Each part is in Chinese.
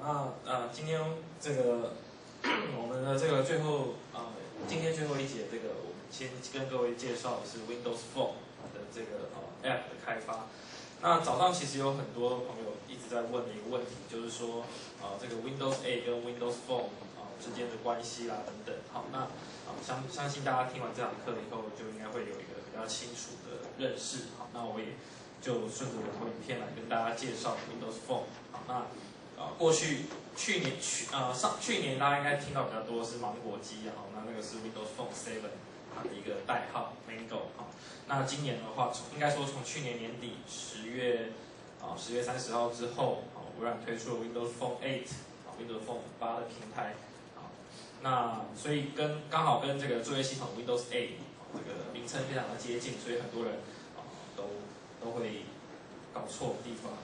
那今天这个我们的这个今天最后一节我们先跟各位介绍的是 Windows Phone 的这个App 的开发。那早上其实有很多朋友一直在问的一个问题，就是说这个 Windows 8跟 Windows Phone 之间的关系啦等等。好，那相信大家听完这堂课以后，就应该会有一个比较清楚的认识。好，那我也就顺着我的影片来跟大家介绍 Windows Phone。好，那去年大家应该听到比较多是芒果机，那个是 Windows Phone 7它的一个代号 Mango。好，那今年的话，应该说从去年年底10月30号之后，微软推出了 Windows Phone 8，Windows Phone 8的平台。那所以刚好跟这个作业系统 Windows 8这个名称非常的接近，所以很多人都会搞错的地方。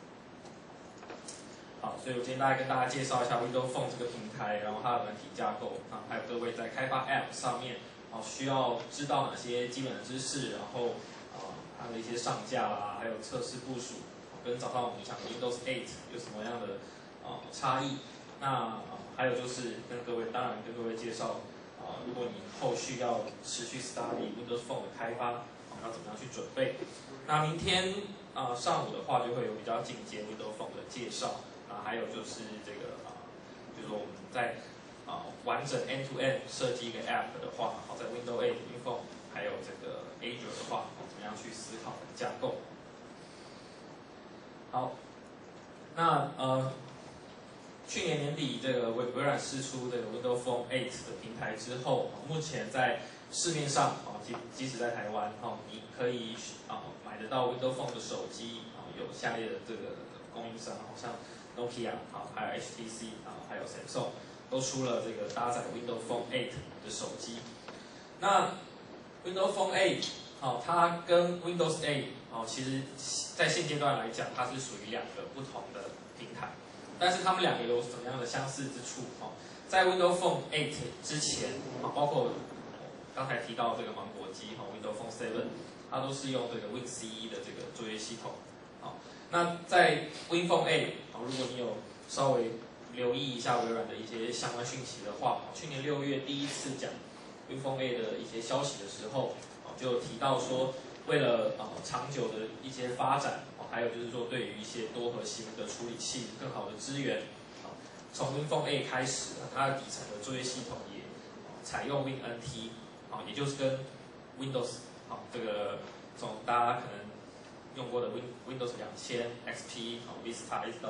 好，所以我今天跟大家介绍一下 Windows Phone 这个平台，然后它的软体架构，还有各位在开发 App 上面需要知道哪些基本的知识，然后它的一些上架啦，还有测试部署，跟早上我们讲的 Windows 8有什么样的差异。那还有就是当然跟各位介绍如果你后续要持续 study Windows Phone 的开发，要怎么样去准备。那明天上午的话就会有比较进阶 Windows Phone 的介绍。还有就是就是说我们在完整 end-to-end 设计一个 App 的话，在 Windows 8、Windows Phone 还有这个 Azure 的话，怎么样去思考架构？好，那去年年底这个微软释出这个 Windows Phone 8的平台之后，目前在市面上即使在台湾你可以买得到 Windows Phone 的手机有下列的这个供应商，像 Nokia 还有 HTC 还有 Samsung 都出了这个搭载 Windows Phone 8的手机。那 Windows Phone 8它跟 Windows 8其实在现阶段来讲，它是属于两个不同的平台，但是它们两个有什么样的相似之处？在 Windows Phone 8之前包括刚才提到这个芒果机Windows Phone 7，它都是用这个 Win CE 的这个作业系统。那在 Win Phone 8，如果你有稍微留意一下微软的一些相关讯息的话，去年6月第一次讲 Win Phone 8的一些消息的时候，就提到说，为了长久的一些发展，还有就是说对于一些多核心的处理器更好的支援，从 Win Phone 8开始，它的底层的作业系统也采用 Win NT， 也就是跟 Windows 这个从大家可能用过的 Windows 2000、XP、Vista 一直到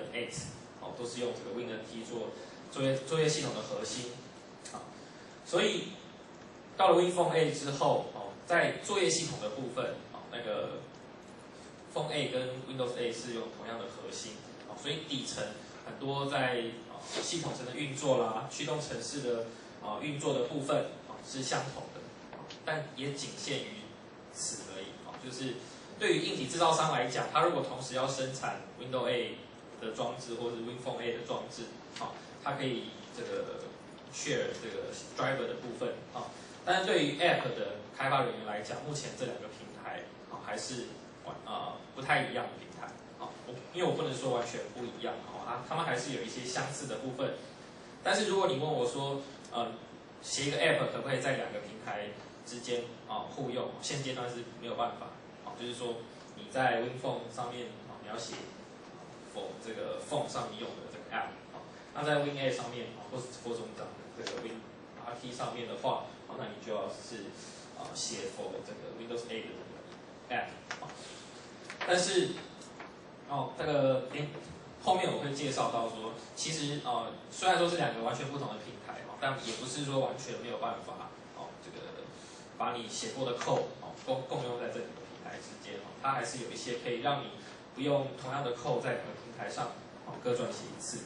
7、8，都是用这个 Win NT 做作业系统的核心。所以到了 Win Phone 8之后，在作业系统的部分，那个 Phone 8跟 Windows 8是用同样的核心，所以底层很多在系统层的运作啦、驱动程式的运作的部分是相同的，但也仅限于此而已。就是对于硬体制造商来讲，它如果同时要生产 Windows 8的装置或者是 Win Phone 8的装置，它可以这个 share 这个 driver 的部分但是对于 App 的开发人员来讲，目前这两个平台还是不太一样的平台因为我不能说完全不一样他们还是有一些相似的部分。但是如果你问我说写一个 App 可不可以在两个平台之间互用，现阶段是没有办法就是说你在 Win Phone 上面你要写 for 这个 Phone 上面用的这个 App 那在 Win 8上面或是或中讲的这个 Win RT 上面的话那你就要是写 for 这个 Windows 8的这个 App 但是这个后面我会介绍到说，其实虽然说是两个完全不同的平台但也不是说完全没有办法这个把你写过的 code 共用在这两个平台之间它还是有一些可以让你不用同样的 code 在两个平台上各撰写一次。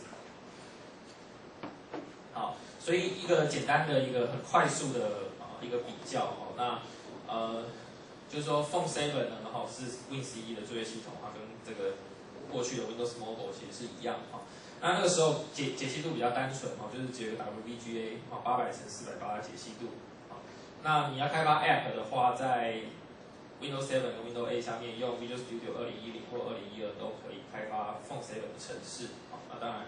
好，所以一个简单的一个很快速的一个比较那就是说 Phone 7呢是 Win CE 的作业系统跟这个过去的 Windows Mobile 其实是一样那个时候解析度比较单纯就是只有一个 WVGA 800×480的解析度那你要开发 App 的话，在 Windows 7跟 Windows 8下面用 Visual Studio 2010或2012都可以开发 Phone 7的程式那当然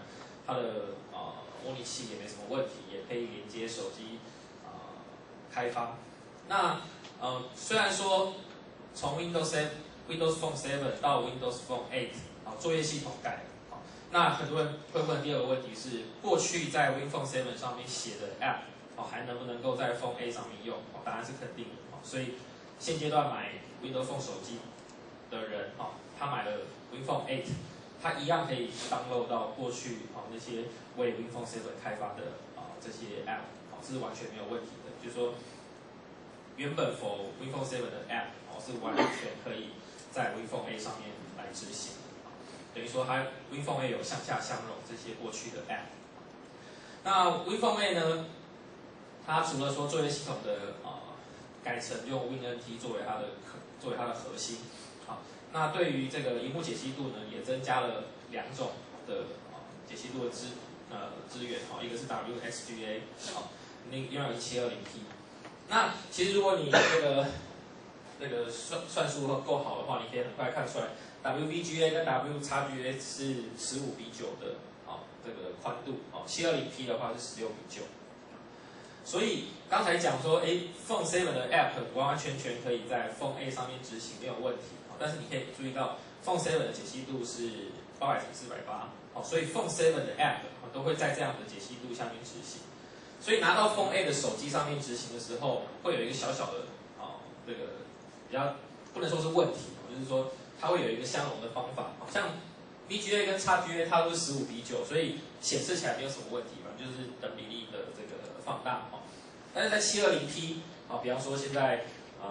它的模拟器也没什么问题，也可以连接手机开发。那虽然说从 Windows Phone 7到 Windows Phone 8作业系统改了。那很多人会问第二个问题是，过去在 WinPhone 7上面写的 App 还能不能够在 Phone 8上面用？答案是肯定的。所以现阶段买 Windows Phone 手机的人，他买了 WinPhone 8，他一样可以 download 到过去那些为 WinPhone 7开发的这些 App， 这是完全没有问题的。就是说，原本 for WinPhone 7的 App 是完全可以在 WinPhone 8上面来执行。等于说，它 WinPhone 8有向下相容这些过去的 App。那 WinPhone 8呢，它除了说作业系统的改成用 WinNT 作为它的核心，那对于这个萤幕解析度呢，也增加了2种的解析度的资源，一个是 WXGA， 另外一个 720P。那其实如果你这个算术够好的话，你可以很快看出来 ，WVGA 跟 WXGA 是15:9的这个宽度，720P 的话是16:9。所以刚才讲说，Phone 7的 App 完完全全可以在 Phone 8上面执行没有问题，但是你可以注意到 Phone 7的解析度是800×480，所以 Phone 7的 App 都会在这样的解析度下面执行。所以拿到 Phone 8的手机上面执行的时候，会有一个小小的这个比较不能说是问题，就是说它会有一个相容的方法，像 VGA 跟 XGA 它都是15:9，所以显示起来没有什么问题嘛，就是等比例的这个放大。但是在 720P 比方说现在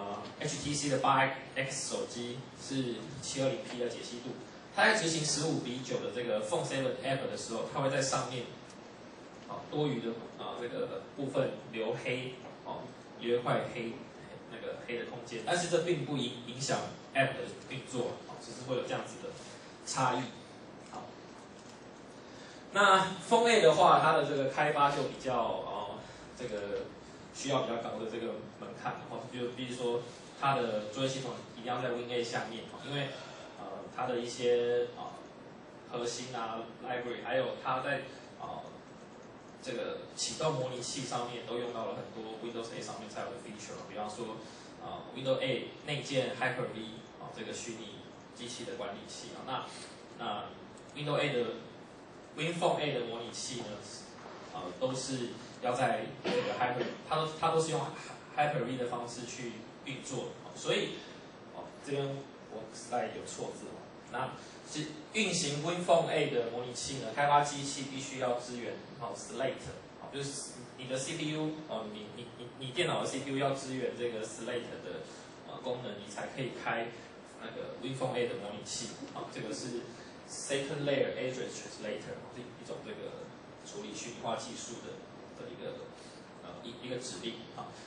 HTC 的8X 手机是 720P 的解析度，它在执行15:9的这个 Phone 7 App 的时候，它会在上面多余的这个部分留黑留一块黑的空间，但是这并不影响 App 的运作，只是会有这样子的差异。好，那 Phone 8的话，它的这个开发就比较这个需要比较高的这个门槛，就比如说它的作业系统一定要在 Win 8下面，因为它的一些核心library， 还有它在这个启动模拟器上面都用到了很多 Windows 8上面才有的 feature， 比方说Windows 8内建 Hyper-V 这个虚拟机器的管理器那 Windows 8的 WinPhone 8的模拟器呢，都是要在这个 它都是用 Hyper-V 的方式去运作，所以这边我 slide 有错字那是运行 WinPhone 8的模拟器呢，开发机器必须要支援Slate， 就是你的 CPU 你电脑的 CPU 要支援这个 Slate 的功能，你才可以开那个 WinPhone 8的模拟器。这个是 Second Layer Address Translator， 是一种这个处理虚拟化技术的一个指令。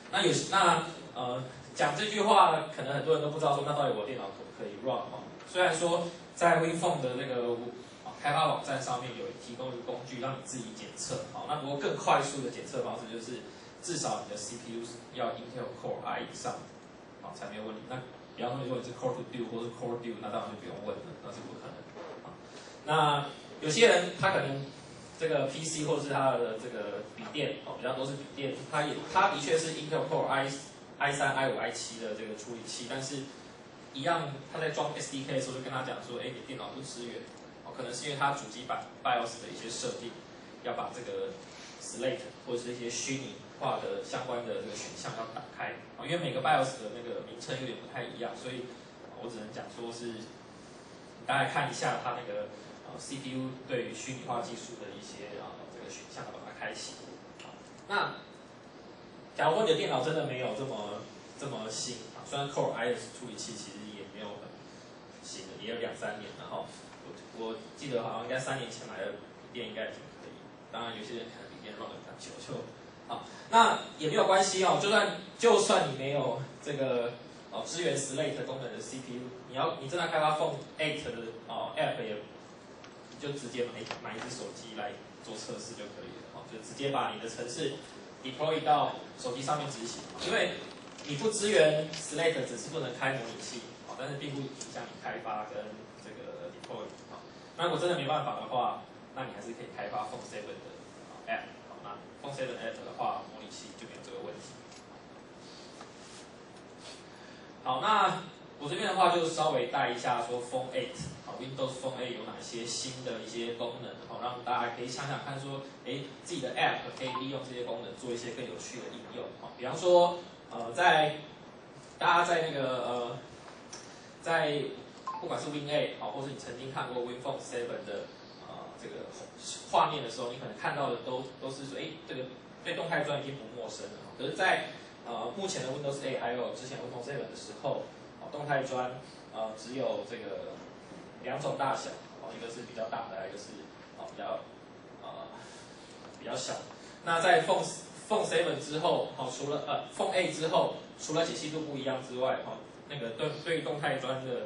讲这句话，可能很多人都不知道说，那到底我电脑可不可以 run？ 虽然说在 WinPhone 的那个开发网站上面有提供一个工具让你自己检测，那不过更快速的检测方式就是至少你的 CPU 要 Intel Core i 以上，才没有问题。那比方说，如果你是 Core 2 Duo 或是 Core Duo， 那当然就不用问了，那是不可能。那有些人他可能这个 PC 或是他的这个笔电，比较多是笔电，它的确是 Intel Core i3、i5、i7 的这个处理器，但是一样，他在装 SDK 的时候就跟他讲说，你电脑不支援，可能是因为它主机版 BIOS 的一些设定，要把这个 Slate 或者是一些虚拟化的相关的这个选项要打开，因为每个 BIOS 的那个名称有点不太一样，所以我只能讲说是大家看一下它那个CPU 对于虚拟化技术的一些这个选项，把它开启。那假如说你的电脑真的没有这么新，虽然 Core i 的处理器其实也没有很新的，也有2-3年了哈。我记得好像应该3年前买的笔电应该已经可以，当然有些人可能笔电 run 得比较久就好，那也没有关系就算你没有这个支援 Slate 功能的 CPU， 你正在开发 Phone 8的App 也就直接买一只手机来做测试就可以了，就直接把你的程式 deploy 到手机上面执行，因为你不支援 Slate 只是不能开模拟器，但是并不影响你开发跟这个 deploy。那如果真的没办法的话， 那你还是可以开发 Phone 7的App。好，那 Phone 7 App 的话，模拟器就没有这个问题。好，那我这边的话就稍微带一下说 Phone 8， 好 ，Windows Phone 8有哪些新的一些功能，好，让大家可以想想看说，自己的 App 可以利用这些功能做一些更有趣的应用，好，比方说，大家在那个在不管是 Win 8， 好，或是你曾经看过 Win Phone 7的这个画面的时候，你可能看到的都是说，这个对动态砖已经不陌生了，可是在目前的 Windows 8还有之前 Windows 7的时候，动态砖只有这个2种大小，一个是比较大的，一个是比较小。那在 Phone 7之后，除了Phone 8之后，除了解析度不一样之外，那个对动态砖的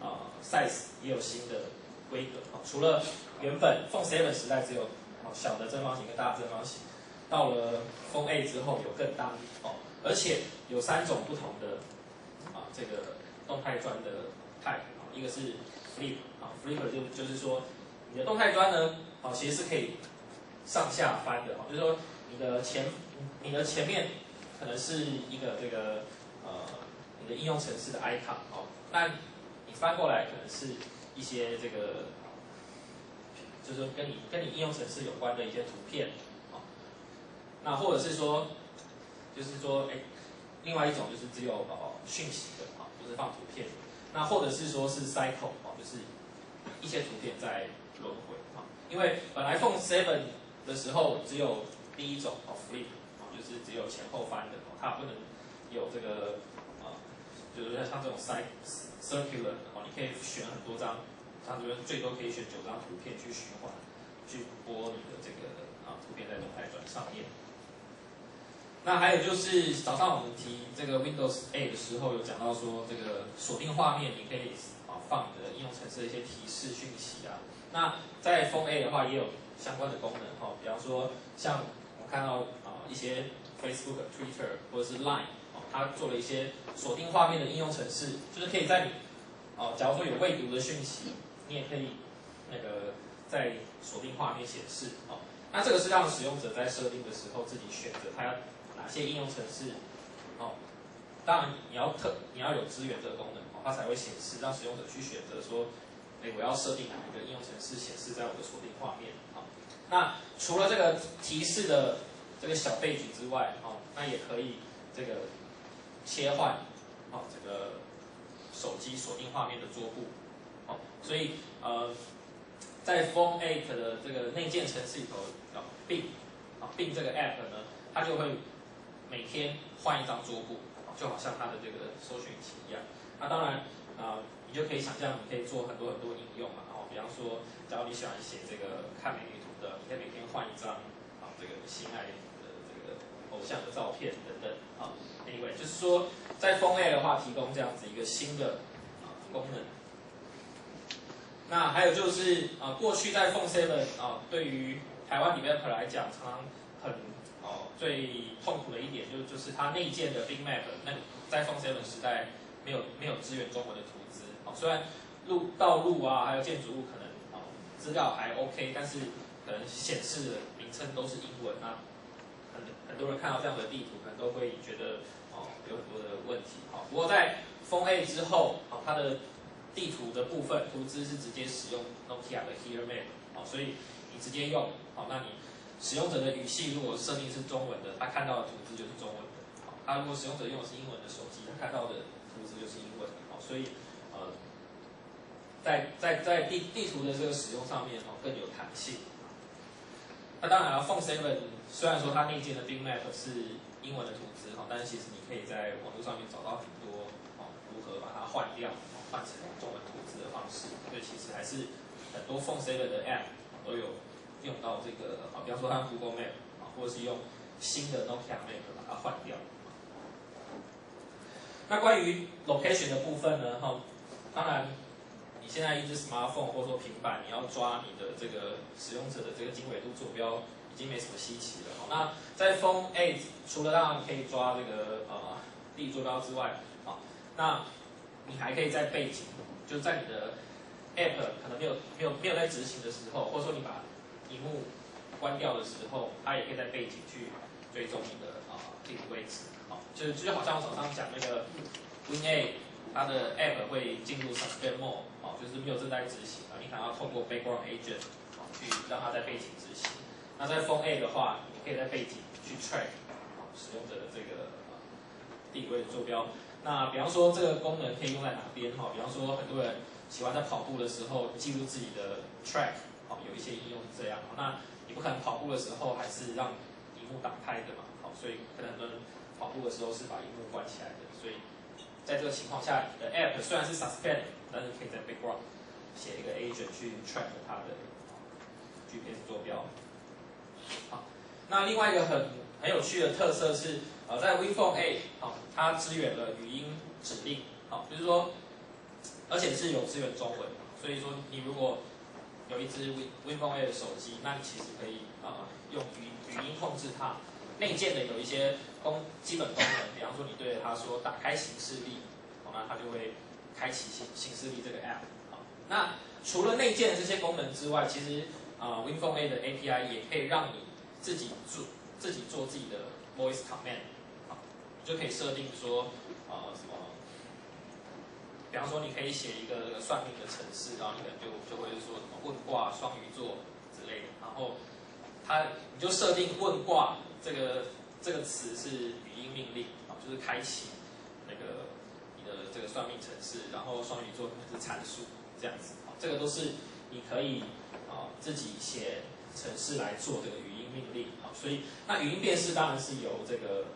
size 也有新的规格，除了原本 Phone 7时代只有小的正方形跟大的正方形，到了 Phone 8之后有更大而且有3种不同的这个动态砖的 type， 一个是 flip，flipper 就是说你的动态砖呢，其实是可以上下翻的，就是说你的前面可能是一个这个你的应用程式的 icon， 那你翻过来可能是一些这个就是说跟你应用程式有关的一些图片，那或者是说就是说另外一种就是只有讯息的就是放图片，那或者是说是 cycle 就是一些图片在轮回因为本来 Phone 7的时候只有第一种flip 就是只有前后翻的，它不能有这个就是像这种 circular 你可以选很多张，它这边最多可以选9张图片去循环去播你的这个图片在动态砖上面。那还有就是早上我们提这个 Windows 8的时候有讲到说，这个锁定画面你可以放你的应用程式的一些提示讯息啊。那在 Phone 8的话也有相关的功能比方说像我看到一些 Facebook、Twitter 或者是 Line 它做了一些锁定画面的应用程式，就是可以在你假如说有未读的讯息，你也可以那个在锁定画面显示那这个是让使用者在设定的时候自己选择他要哪些应用程式当然你要有支援这个功能它才会显示，让使用者去选择说，我要设定哪一个应用程式显示在我的锁定画面那除了这个提示的这个小背景之外那也可以这个切换这个手机锁定画面的桌布所以在 Phone 8的这个内建程式里头Bing这个 App 呢，它就会每天换一张桌布，就好像它的这个搜寻引擎一样。那当然你就可以想象，你可以做很多应用嘛。比方说，假如你喜欢写这个看美女图的，你可以每天换一张这个心爱的这个偶像的照片等等Anyway， 就是说在 Phone 8的话，提供这样子一个新的功能。那还有就是过去在 Phone 7对于台湾 developer 来讲，常常最痛苦的一点就是它内建的 Bing Map， 那在 Phone 7时代没有支援中文的图资虽然道路还有建筑物可能资料还 OK， 但是可能显示的名称都是英文很多人看到这样的地图，可能都会觉得有很多的问题不过在 Phone 8之后它的地图的部分图资是直接使用 Nokia 的 Here Map 所以你直接用那你使用者的语系如果设定是中文的，他看到的图资就是中文的他如果使用者用的是英文的手机，他看到的图资就是英文的所以在地图的这个使用上面更有弹性。那当然了 Phone 7虽然说它内建的 Bing Map 是英文的图资但是其实你可以在网络上面找到很多如何把它换掉换成中文图资的方式，所以其实还是很多 Phone 7的 App 都有用到这个比方说它 Google Map 或者是用新的 Nokia Map 把它换掉。那关于 Location 的部分呢当然你现在一只 smartphone 或者说平板，你要抓你的这个使用者的这个经纬度坐标已经没什么稀奇了那在 Phone 8除了当然可以抓这个地理坐标之外那你还可以在背景，就在你的 App 可能没有在执行的时候，或者说你把荧幕关掉的时候，它也可以在背景去追踪你的地理位置。好，就好像我手上讲那个 WinA， 它的 App 会进入 Suspend Mode， 就是没有正在执行你可能要透过 Background Agent 去让它在背景执行。那在 Phone A 的话，你可以在背景去 track 使用者的这个地理位置坐标。那比方说这个功能可以用在哪边？比方说很多人喜欢在跑步的时候记录自己的 track， 有一些应用是这样。那你不可能跑步的时候还是让荧幕打开的嘛，所以可能很多人跑步的时候是把荧幕关起来的。所以在这个情况下，你的 App 虽然是 suspend， 但是可以在 background 写一个 agent 去 track 它的 GPS 坐标。好，那另外一个很有趣的特色是，在 WinPhone 8， 它支援了语音指令，就是说，而且是有支援中文，所以说你如果有一支 WinPhone 8的手机，那你其实可以用语音控制它。内建的有一些基本功能，比方说你对着它说打开行事历，那它就会开启行事历这个 app。那除了内建的这些功能之外，其实WinPhone 8的 API 也可以让你自己做自己的 voice command， 就可以设定说什么，比方说你可以写一个算命的程式，然后你可能就会说什么问卦双鱼座之类的，然后你就设定问卦这个词是语音命令，就是开启那个你的这个算命程式，然后双鱼座可能是参数这样子，这个都是你可以自己写程式来做这个语音命令，所以那语音辨识当然是由这个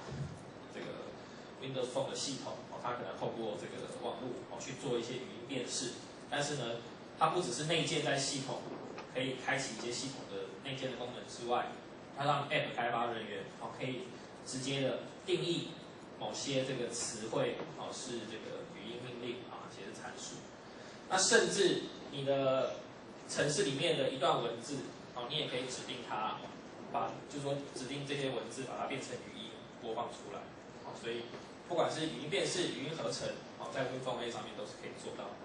Windows Phone 的系统，它可能透过这个网络去做一些语音辨识，但是呢，它不只是内建在系统可以开启一些系统的内建的功能之外，它让 App 开发人员可以直接的定义某些这个词汇是这个语音命令一些是参数。那甚至你的程式里面的一段文字你也可以指定它就是说指定这些文字把它变成语音播放出来。所以不管是语音辨识、语音合成在 WinPhone 8上面都是可以做到。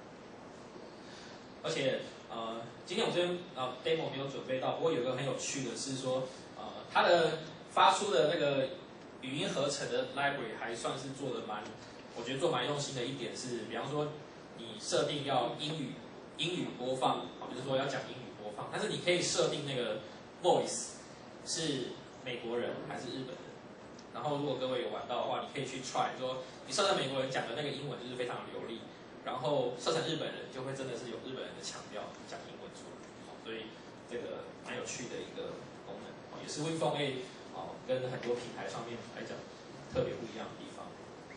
而且今天我这边demo 没有准备到，不过有一个很有趣的是说，它的发出的那个语音合成的 library 还算是做的我觉得做蛮用心的一点是，比方说你设定要英语播放，就是说要讲英语播放，但是你可以设定那个 voice 是美国人还是日本人。然后如果各位有玩到的话，你可以去 try 说，你设成美国人讲的那个英文就是非常流利，然后设成日本人就会真的是有日本人的腔调讲英文出来，所以这个蛮有趣的一个功能，也是 WinPhone 8跟很多平台上面来讲特别不一样的地方。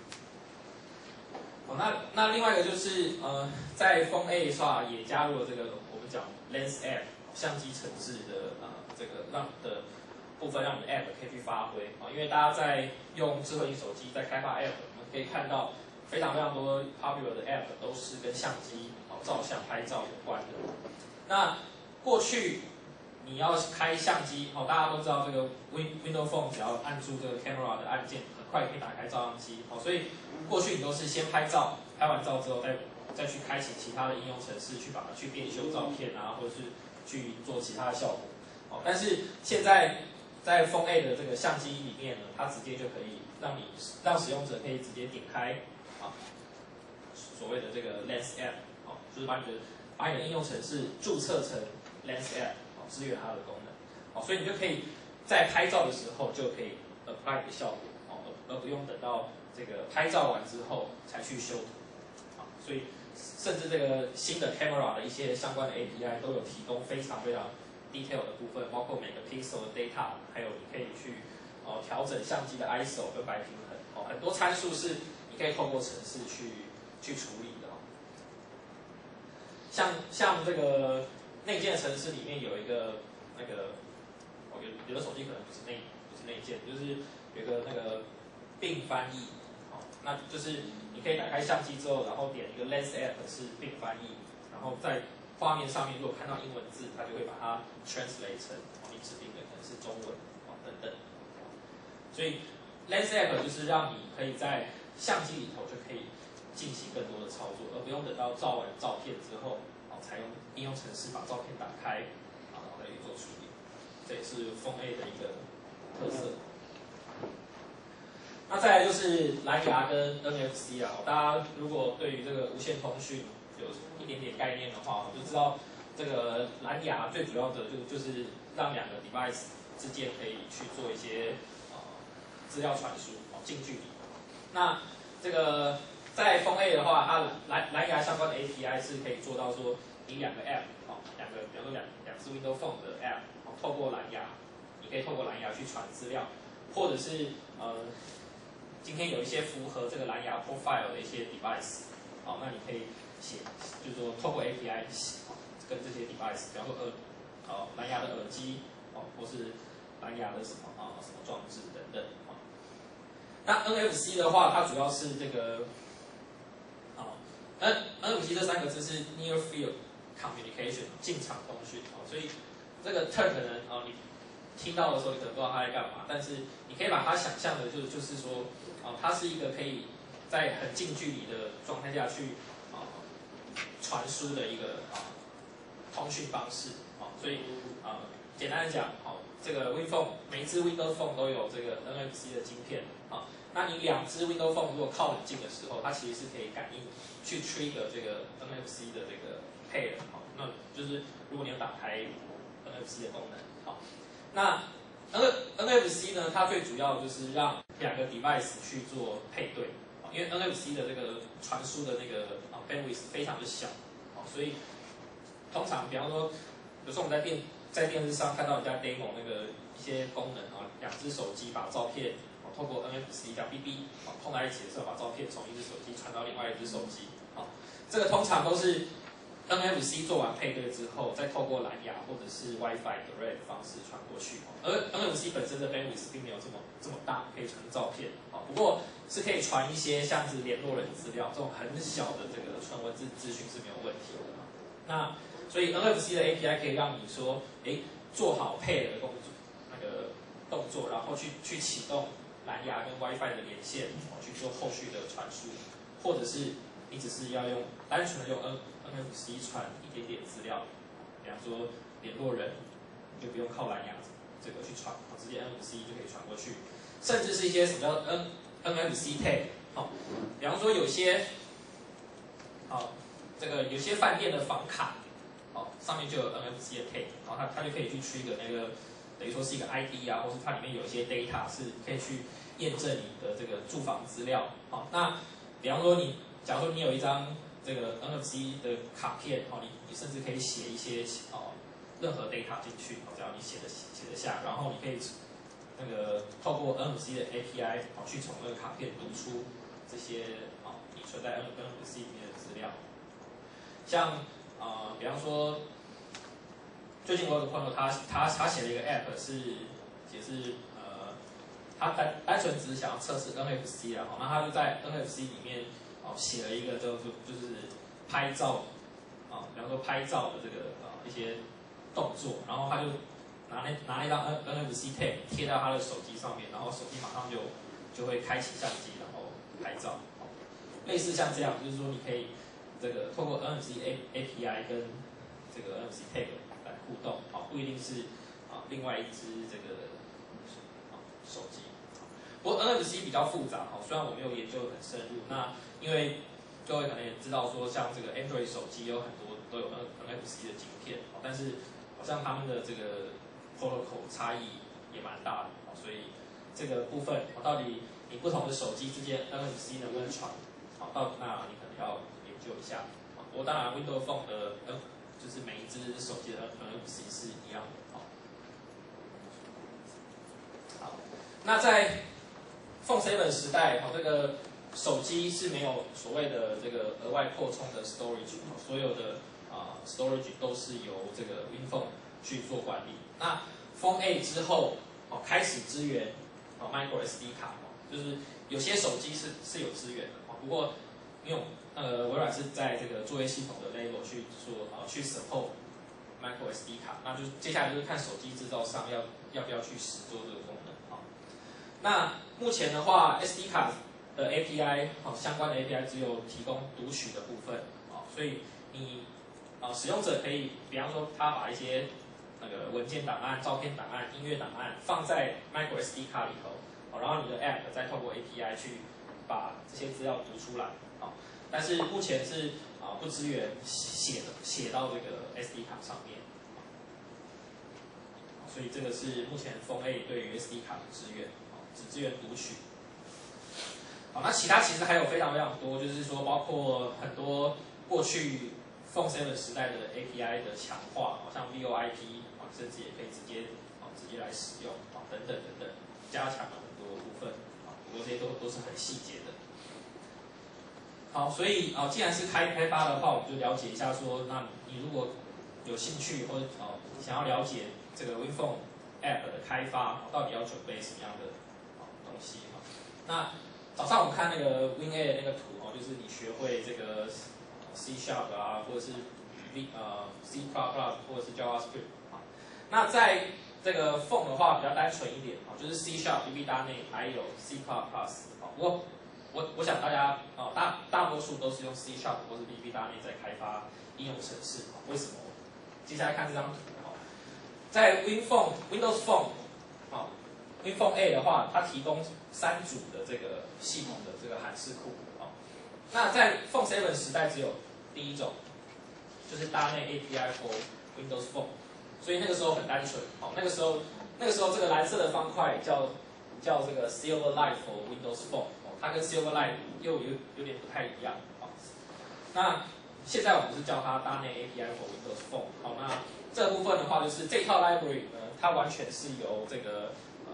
那另外一个就是在 Phone 8上也加入了这个我们讲 Lens App 相机程式的这个部分让你的 App 可以去发挥因为大家在用智慧型手机在开发 App， 我们可以看到非常多 popular 的 App 都是跟相机照相拍照有关的。那过去你要开相机大家都知道这个 Windows Phone 只要按住这个 Camera 的按键，很快可以打开照相机所以过去你都是先拍照，拍完照之后再去开启其他的应用程式去把它去变修照片或者是去做其他的效果但是现在在 Phone 8的这个相机里面呢，它直接就可以让使用者可以直接点开所谓的这个 Lens App 就是把你的应用程式注册成 Lens App 支援它的功能所以你就可以在拍照的时候就可以 apply 你的效果而不用等到这个拍照完之后才去修图所以甚至这个新的 Camera 的一些相关的 API 都有提供非常detail 的部分，包括每个 pixel 的 data， 还有你可以去调整相机的 ISO 跟白平衡很多参数是你可以透过程式去处理的像这个内建程式里面有一个那个有的手机可能不是内建，就是有一个那个并翻译那就是你可以打开相机之后，然后点一个 Lens App 是并翻译，然后在画面上面如果看到英文字，它就会把它 translate 成你指定的可能是中文等等。所以 Lens App 就是让你可以在相机里头就可以进行更多的操作，而不用等到照完照片之后才用应用程式把照片打开，然后可以做处理。这也是 Phone A 的一个特色。那再来就是蓝牙跟 NFC 啊，大家如果对于这个无线通讯有一点点概念的话，就知道这个蓝牙最主要的就是让两个 device 之间可以去做一些资料传输近距离。那这个在 Phone A 的话，它蓝牙相关的 API 是可以做到说，你两个 App 比方说两只 Windows Phone 的 App 透过蓝牙，你可以透过蓝牙去传资料，或者是今天有一些符合这个蓝牙 profile 的一些 device， 那你可以就是说透过 API 跟这些 device， 比方说蓝牙的耳机或是蓝牙的什么装置等等。那 NFC 的话，它主要是这个NFC 这3个字是 Near Field Communication 近场通讯所以这个 term 可能你听到的时候，你可能不知道它在干嘛，但是你可以把它想象的就是说它是一个可以在很近距离的状态下去传输的一个通讯方式所以简单的讲这个 WinPhone 每一只 Windows Phone 都有这个 NFC 的晶片那你2只 Windows Phone 如果靠很近的时候，它其实是可以感应去 trigger 这个 NFC 的这个 pair 那就是如果你要打开 NFC 的功能那 NFC 呢，它最主要就是让2个 device 去做配对因为 NFC 的这个传输的那个bandwidth 非常的小所以通常比方说有时候我们在电视上看到人家 demo 那个一些功能2只手机把照片透过 NFC 叫 BB 碰在一起的时候，把照片从一只手机传到另外一只手机这个通常都是 NFC 做完配对之后，再透过蓝牙或者是 WiFi Direct 的方式传过去而 NFC 本身的 bandwidth 并没有这么大，可以传照片不过是可以传一些像是联络人资料这种很小的这个纯文字资讯是没有问题的那所以 NFC 的 API 可以让你说做好配的动作，然后去启动蓝牙跟 WiFi 的连线去做后续的传输，或者是你只是要单纯的用 NFC 传一点点资料，比方说联络人，你就不用靠蓝牙这个去传，直接 NFC 就可以传过去，甚至是一些什么叫 NFC tag，比方说有些这个有些饭店的房卡，上面就有 NFC 的 tag， 然后它就可以去trigger那个等于说是一个 ID 或是它里面有一些 data 是可以去验证你的这个住房资料。那比方说假如说你有一张这个 NFC 的卡片，你甚至可以写一些任何 data 进去，只要你写得下，然后你可以那个透过 NFC 的 API 去从那个卡片读出这些你存在 NFC 里面的资料。像比方说最近我有个朋友他写了一个 app 也是他单纯只是想要测试 NFC 那他就在 NFC 里面写了一个就是拍照比方说拍照的这个一些动作，然后他就拿那张 NFC tag 贴到他的手机上面，然后手机马上就会开启相机，然后拍照。类似像这样，就是说你可以这个透过 NFC API 跟这个 NFC tag 来互动不一定是另外一只这个手机。不过 NFC 比较复杂虽然我没有研究很深入，那因为各位可能也知道说，像这个 Android 手机有很多都有 NFC 的晶片但是好像他们的这个 protocol 差异也蛮大的所以这个部分到底你不同的手机之间 NFC 能不能传那你可能要研究一下不过当然 Windows Phone 的就是每一只手机的 NFC 是一样的好，那在 Phone 7时代这个手机是没有所谓的这个额外扩充的 storage， 所有的storage 都是由这个 WinPhone 去做管理。那 Phone 8之后开始支援micro SD 卡就是有些手机是有支援的不过因为微软是在这个作业系统的 level 去做去 support micro SD 卡，那就接下来就是看手机制造商要不要去实做这个功能那目前的话 SD 卡的 API 相关的 API 只有提供读取的部分所以你使用者可以比方说他把一些那个文件档案、照片档案、音乐档案放在 micro SD 卡里头，然后你的 App 再透过 API 去把这些资料读出来，但是目前是不支援写到这个 SD 卡上面，所以这个是目前 Phone A 对于 SD 卡的支援，只支援读取。好，那其他其实还有非常非常多，就是说包括很多过去 Phone 7时代的 API 的强化，像 VoIP 甚至也可以直接来使用等等等等，加强了很多部分不过这些都是很细节的。好，所以既然是开发的话，我们就了解一下说，那你如果有兴趣或者想要了解这个 WinPhone App 的开发，到底要准备什么样的东西那早上我们看那个 WinA 的那个图就是你学会这个 C# 或者是 C++ 或者是 JavaScript 那在这个 Phone 的话比较单纯一点就是 C#、VB.NET 还有 C++。不过我想大家大多数都是用 C# 或是 VB.NET 在开发应用程式。为什么？接下来看这张图在 Windows Phone。WinPhone A 的话，它提供3组的这个系统的这个函式库那在 Phone 7时代只有第一种，就是 .NET API for Windows Phone， 所以那个时候很单纯那个时候这个蓝色的方块叫这个 Silverlight for Windows Phone它跟 Silverlight 又有点不太一样那现在我们是叫它 .NET API for Windows Phone 那这部分的话就是这套 library 呢，它完全是由这个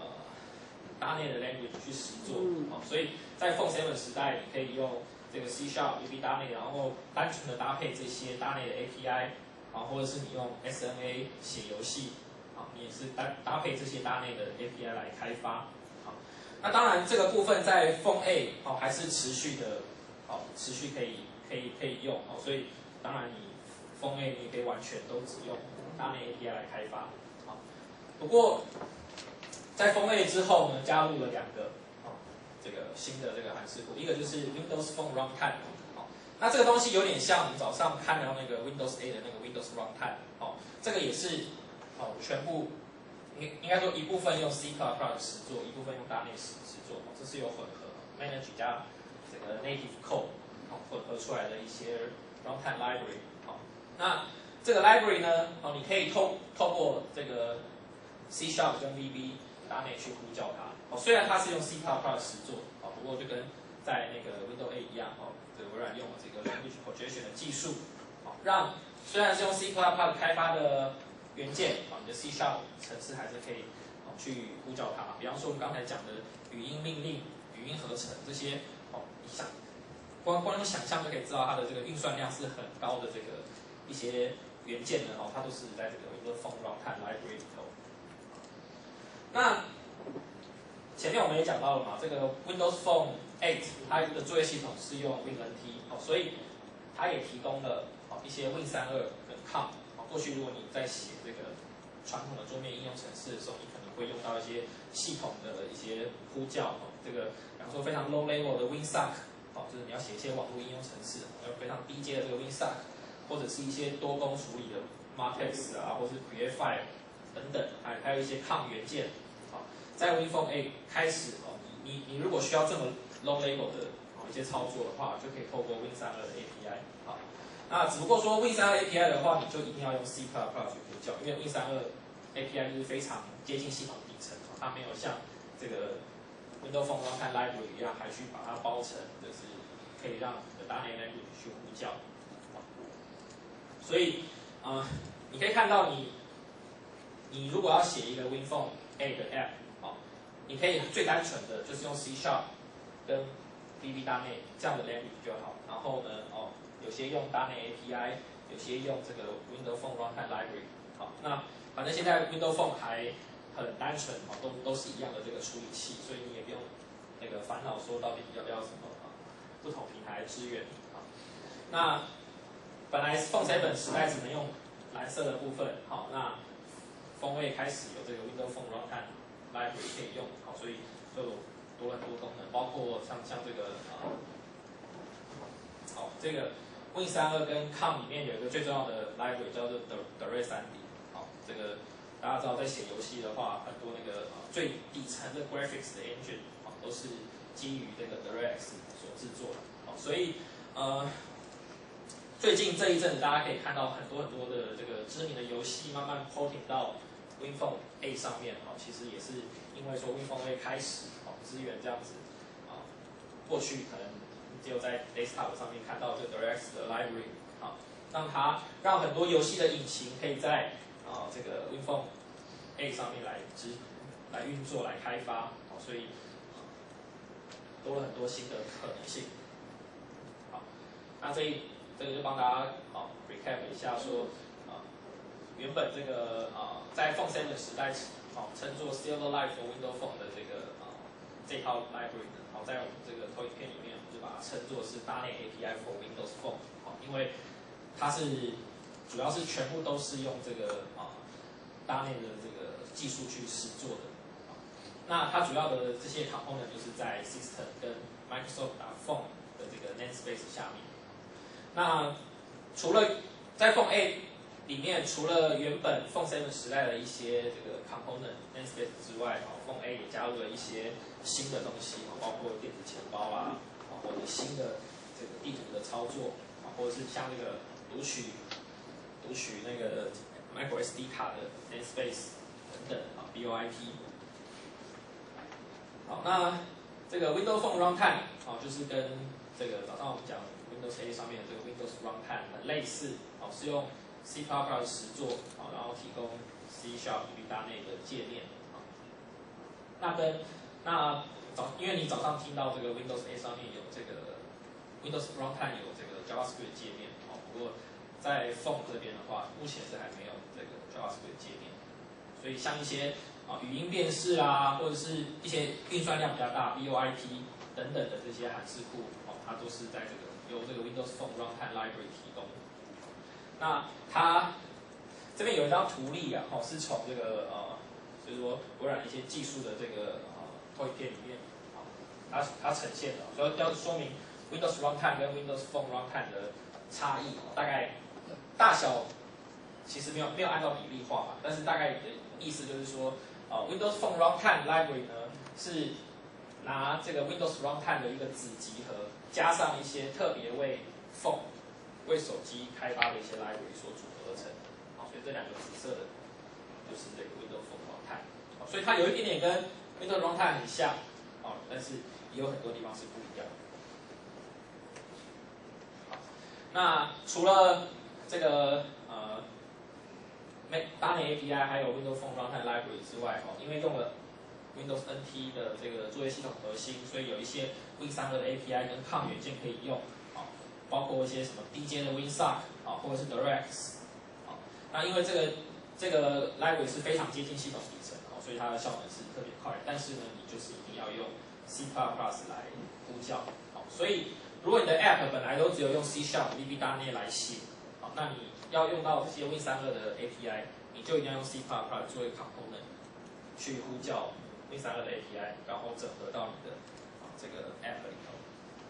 .NET 的 language 去实作所以在 Phone 7时代，你可以用这个 C#、VB.NET， 然后单纯的搭配这些.NET的 API， 或者是你用 SMA 写游戏你也是搭配这些.NET的 API 来开发那当然这个部分在 Phone A 还是持续可以用所以当然你 Phone A 你也可以完全都只用.NET API 来开发不过在 Phone A 之后呢，加入了2个这个新的这个函式库，一个就是 Windows Phone Runtime 那这个东西有点像我们早上看到那个 Windows A 的那个 Windows Runtime 这个也是全部应该说一部分用 C++ 实作，一部分用.NET 实作这是有混合 Manage 加这个 Native Code 混合出来的一些 Runtime Library 那这个 Library 呢你可以透过这个 C# 跟 VB.NET 去呼叫它虽然它是用 C++ 实作不过就跟在那个 Windows A 一样这个微软用了这个 Language Projection 的技术让虽然是用 C++ 开发的元件你的 C# 程式还是可以去呼叫它比方说我们刚才讲的语音命令、语音合成这些光用想象就可以知道它的这个运算量是很高的这个一些元件呢它都是在这个 Windows Phone Runtime Library 里头那前面我们也讲到了嘛，这个 Windows Phone 8它的作业系统是用 WinNT 所以它也提供了一些 Win32跟 COM 过去如果你在写这个传统的桌面应用程式的时候，你可能会用到一些系统的一些呼叫这个比方说非常 low level 的 WinSock就是你要写一些网络应用程式要非常低阶的这个 WinSock 或者是一些多工处理的 Martex 或者是 Create File 等等还有一些 COM 元件在 WinPhone A 开始你如果需要这么 low level 的一些操作的话，就可以透过 Win32的 API 那只不过说 Win32 API 的话，你就一定要用 C++ 去呼叫，因为 Win32 API 就是非常接近系统底层它没有像这个 Windows Phone Runtime Library 一样，还去把它包成就是可以让你的.NET Language 去呼叫所以你可以看到你如果要写一个 WinPhone A 的 App你可以最单纯的就是用 C# 跟 VB.NET 这样的 language 就好。然后呢，有些用.NET API， 有些用这个 Windows Phone Runtime Library。那反正现在 Windows Phone 还很单纯都是一样的这个处理器，所以你也不用那个烦恼说到底要不要什么不同平台支援。那本来 Phone 7时代只能用蓝色的部分，那 Phone 8开始有这个 Windows Phone Runtime Library 可以用，所以就多了很多功能，包括像这个这个 Win32跟 COM 里面有一个最重要的 library 叫做 Direct3D，这个大家知道，在写游戏的话，很多那个最底层的 graphics 的 engine 都是基于这个 DirectX 所制作的。所以最近这一阵子，大家可以看到很多的这个知名的游戏慢慢 porting 到 WinPhone 8上面。其实也是因为说 WinPhone 8开始支援这样子过去可能只有在 desktop 上面看到这个 DirectX 的 library 让很多游戏的引擎可以在这个 WinPhone 8上面来运作、来开发，所以多了很多新的可能性。好，那这个就帮大家recap 一下说，原本这个在 Phone 7的时代，称作 Silverlight for Windows Phone 的这套 library 呢，在我们这个投影片里面，我们就把它称作是 .NET API for Windows Phone， 因为它是主要是全部都是用这个.NET 的这个技术去实作的。那它主要的这些 component 就是在 System 跟 Microsoft Phone 的这个 namespace 下面。那除了在 Phone 8里面，除了原本 Phone 7时代的一些这个 component namespace 之外，Phone 8也加入了一些新的东西，包括电子钱包啦，或者新的这个地图的操作，或者是像这个读取那个 microSD 卡的 namespace 等等BOIP。好，那这个 Windows Phone Runtime 就是跟这个早上我们讲 Windows 8上面的这个 Windows Runtime 很类似，是用 C++ 的实作，然后提供 C# VB.NET 的界面。因为你早上听到这个 Windows 8上面有这个 Windows Runtime 有这个 JavaScript 界面，不过在 Phone 这边的话，目前是还没有这个 JavaScript 界面，所以像一些语音辨识啊，或者是一些运算量比较大 BOIP 等等的这些函式库，它都是在由这个 Windows Phone Runtime Library 提供。那它这边有一张图例啊，是从这个就是说微软一些技术的这个投影片里面，它呈现的，所以要说明 Windows Runtime 跟 Windows Phone Runtime 的差异，大概大小其实没有按照比例化吧，但是大概的意思就是说，Windows Phone Runtime Library 呢是拿这个 Windows Runtime 的一个子集合，加上一些特别为 Phone 为手机开发的一些 library 所组合而成，所以这两个紫色的就是这个 Windows Phone Runtime，所以它有一点点跟 Windows Runtime 很像，但是也有很多地方是不一样的。那除了这个.NET API 还有 Windows Phone Runtime Library 之外，因为用了 Windows NT 的这个作业系统核心，所以有一些 Win32的 API 跟抗元件可以用，包括一些什么低阶的 WinSock 或者是 DirectX。那因为这个 library 是非常接近系统底层，所以它的效能是特别快。但是呢，你就是一定要用 C++ 来呼叫。所以如果你的 App 本来都只有用 C# VB.NET 来写，那你要用到这些 Win32的 API， 你就一定要用 C++ 作为 component 去呼叫 Win32的 API， 然后整合到你的这个 App 里头。